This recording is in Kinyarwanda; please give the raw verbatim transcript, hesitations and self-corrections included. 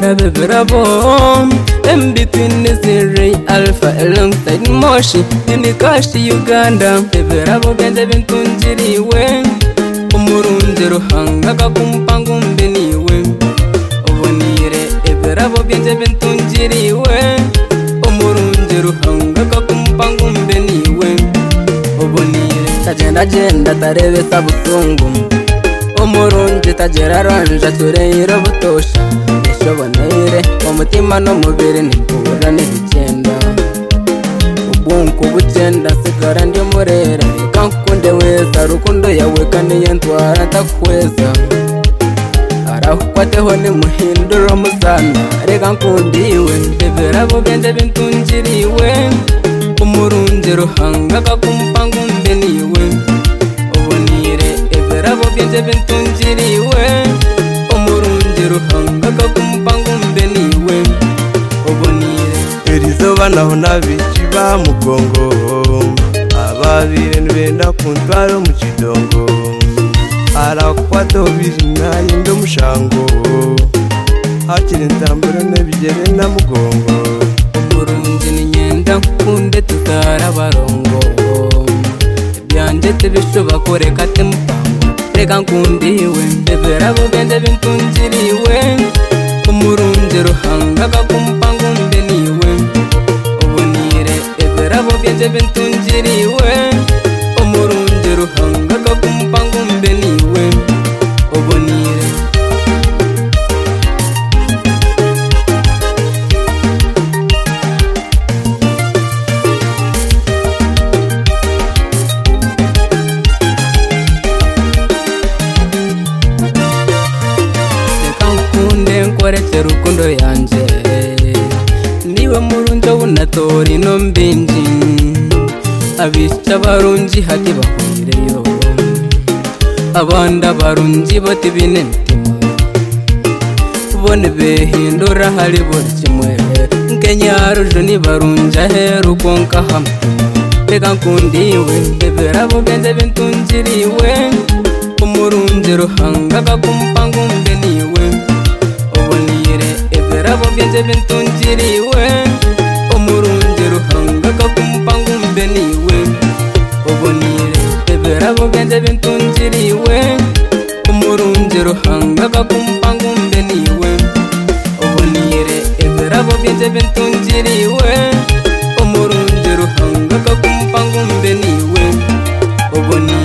berabe berabo. In between the Siri Alpha alongside Moshi in the Kashi Uganda. Berabo bende bintunjiriwe umurunje ruhanga kakumpangumbe niwe ubonire. Berabo bende bintunjiriwe umurunje ruhanga kakumpangumbe niwe ubonire. Tagenda genda tarebe sabutungu umurunje tagera ranja tureyira butosha ishobonere umutima no mubiri nipura n'ibigenda ubunku bugenda sigara ndi murera kankunde weza rukundo yawe kaniye ntwara takweza arakwateho ni muhindura musana reka nkundiwe. Berabo bende bintunjiriwe umurunje ruhanga kakumpangumbe niwe ubonire. Berabo bende bintunjiriwe umurunje ruhanga kakumpangumbe niwe ubonire. Erizoba naho nabici ba mugongo ababire nibenda kuntwara mu kidongo arakwata obirina yinde mushango hakiri ntambura nebigere na mugongo. Umurunje ni nyenda kunde tutara barongo byanje tebishoba koreka temupango reka nkundiwe. Berabo bende bintunjiriwe umurunje ruhanga kakumpangumbe niwe ubonire. Berabo bende bintunjiriwe umurunje ruhanga kakumpangumbe niwe ubonire. Nkoreke rukundo yanje niwe murunje wunatori no mbinji abisha barunji hati bahwireyo abanda barunji boti binemutima bone behindura hari buri kimwe nkenyarujo ni barunja heru konka hamwe reka nkundiwe. Berabo bende bintunjiriwe umurunje ruhanga kakumpangumbe niwe ubonire. Berabo bende bintunjiriwe umurunje ruhanga kakumpangumbe niwe ubonire. Berabo bende bintunjiriwe umurunje ruhanga kakumpangumbe niwe ubonire. Berabo bende bintunjiriwe umurunje ruhanga kakumpangumbe niwe ubonire.